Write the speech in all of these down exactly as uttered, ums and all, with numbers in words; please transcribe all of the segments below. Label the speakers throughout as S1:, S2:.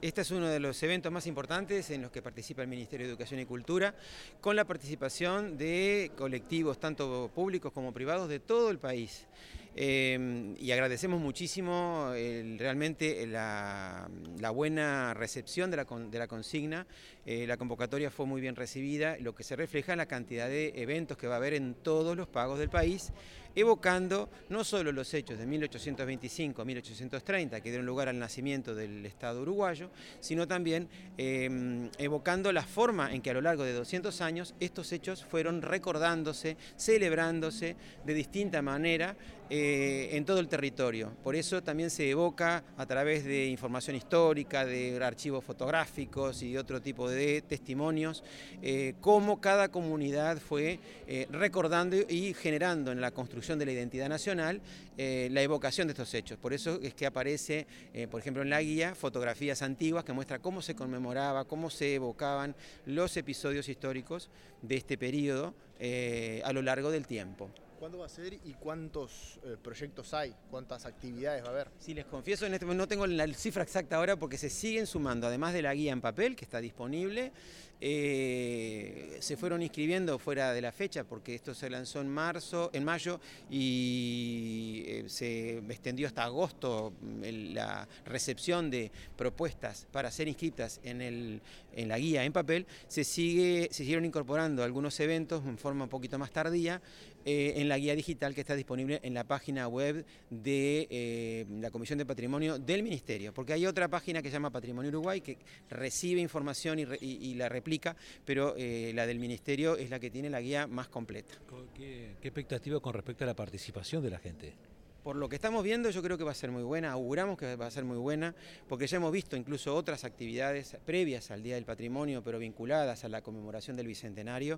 S1: Este es uno de los eventos más importantes en los que participa el Ministerio de Educación y Cultura, con la participación de colectivos tanto públicos como privados de todo el país. Eh, y agradecemos muchísimo el, realmente la, la buena recepción de la, de la consigna. Eh, la convocatoria fue muy bien recibida, lo que se refleja en la cantidad de eventos que va a haber en todos los pagos del país, evocando no solo los hechos de mil ochocientos veinticinco a mil ochocientos treinta que dieron lugar al nacimiento del Estado uruguayo, sino también eh, evocando la forma en que a lo largo de doscientos años estos hechos fueron recordándose, celebrándose de distinta manera eh, en todo el territorio. Por eso también se evoca a través de información histórica, de archivos fotográficos y otro tipo de testimonios, eh, cómo cada comunidad fue eh, recordando y generando en la construcción de la identidad nacional eh, la evocación de estos hechos. Por eso es que aparece, eh, por ejemplo, en la guía, fotografías antiguas que muestran cómo se conmemoraba, cómo se evocaban los episodios históricos de este periodo eh, a lo largo del tiempo.
S2: ¿Cuándo va a ser y cuántos eh, proyectos hay? ¿Cuántas actividades va a haber?
S1: Sí, les confieso, en este momento no tengo la cifra exacta ahora porque se siguen sumando, además de la guía en papel que está disponible, eh, se fueron inscribiendo fuera de la fecha porque esto se lanzó en marzo, en mayo y eh, se extendió hasta agosto el, la recepción de propuestas para ser inscritas en, el, en la guía en papel. Se, sigue, se siguieron incorporando algunos eventos en forma un poquito más tardía eh, en la guía digital que está disponible en la página web de eh, la Comisión de Patrimonio del Ministerio, porque hay otra página que se llama Patrimonio Uruguay que recibe información y, re, y, y la replica, pero eh, la del Ministerio es la que tiene la guía más completa.
S3: ¿Qué, qué expectativa con respecto a la participación de la gente?
S1: Por lo que estamos viendo, yo creo que va a ser muy buena, auguramos que va a ser muy buena, porque ya hemos visto incluso otras actividades previas al Día del Patrimonio, pero vinculadas a la conmemoración del Bicentenario,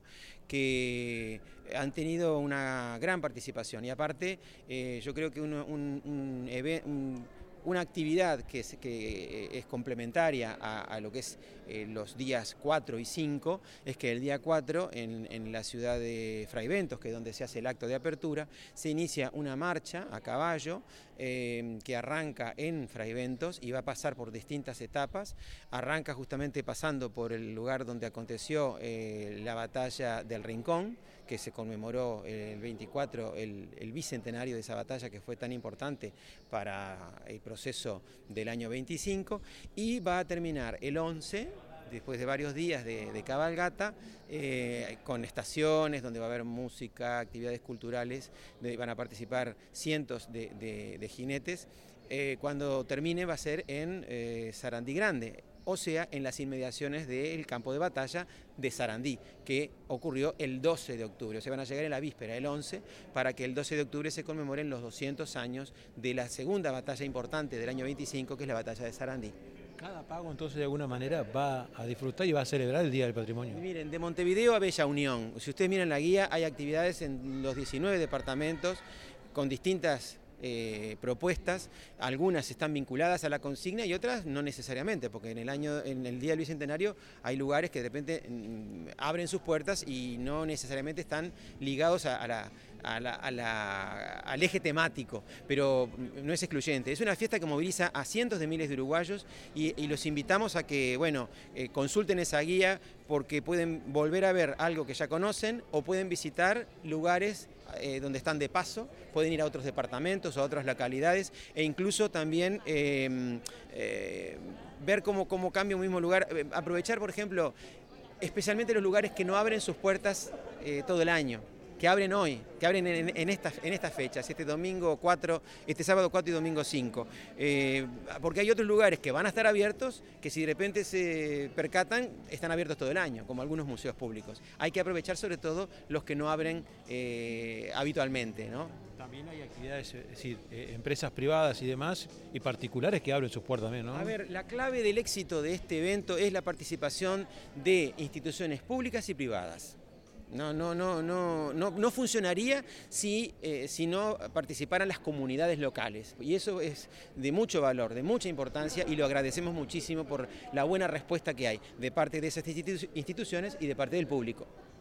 S1: que han tenido una gran participación. Y aparte, eh, yo creo que un, un, un, un Una actividad que es, que es complementaria a, a lo que es eh, los días cuatro y cinco, es que el día cuatro en, en la ciudad de Fraiventos, que es donde se hace el acto de apertura, se inicia una marcha a caballo eh, que arranca en Fraiventos y va a pasar por distintas etapas. Arranca justamente pasando por el lugar donde aconteció eh, la batalla del Rincón, que se conmemoró el veinticuatro, el, el bicentenario de esa batalla que fue tan importante para el proceso del año veinticinco, y va a terminar el once, después de varios días de, de cabalgata, eh, con estaciones donde va a haber música, actividades culturales, donde van a participar cientos de, de, de jinetes. Eh, cuando termine va a ser en eh, Sarandí Grande, o sea, en las inmediaciones del campo de batalla de Sarandí, que ocurrió el doce de octubre. O sea, van a llegar en la víspera, el once, para que el doce de octubre se conmemoren los doscientos años de la segunda batalla importante del año veinticinco, que es la batalla de Sarandí.
S3: Cada pago, entonces, de alguna manera va a disfrutar y va a celebrar el Día del Patrimonio.
S1: Miren, de Montevideo a Bella Unión, si ustedes miran la guía, hay actividades en los diecinueve departamentos con distintas Eh, propuestas, algunas están vinculadas a la consigna y otras no necesariamente, porque en el año, en el Día del Bicentenario hay lugares que de repente mmm, abren sus puertas y no necesariamente están ligados a, a la, a la, a la, al eje temático, pero no es excluyente. Es una fiesta que moviliza a cientos de miles de uruguayos y, y los invitamos a que, bueno, eh, consulten esa guía porque pueden volver a ver algo que ya conocen o pueden visitar lugares Eh, donde están de paso, pueden ir a otros departamentos o a otras localidades e incluso también eh, eh, ver cómo, cómo cambia un mismo lugar, eh, aprovechar por ejemplo especialmente los lugares que no abren sus puertas eh, todo el año, que abren hoy, que abren en, en, estas, en estas fechas, este domingo cuatro, este sábado cuatro y domingo cinco, eh, porque hay otros lugares que van a estar abiertos, que si de repente se percatan, están abiertos todo el año, como algunos museos públicos. Hay que aprovechar sobre todo los que no abren eh, habitualmente, ¿no?
S3: También hay actividades, es decir, eh, empresas privadas y demás, y particulares que abren sus puertas también, ¿no?
S1: A ver, la clave del éxito de este evento es la participación de instituciones públicas y privadas. No, no, no, no, no, no funcionaría si, eh, si no participaran las comunidades locales. Y eso es de mucho valor, de mucha importancia, y lo agradecemos muchísimo por la buena respuesta que hay de parte de esas institu- instituciones y de parte del público.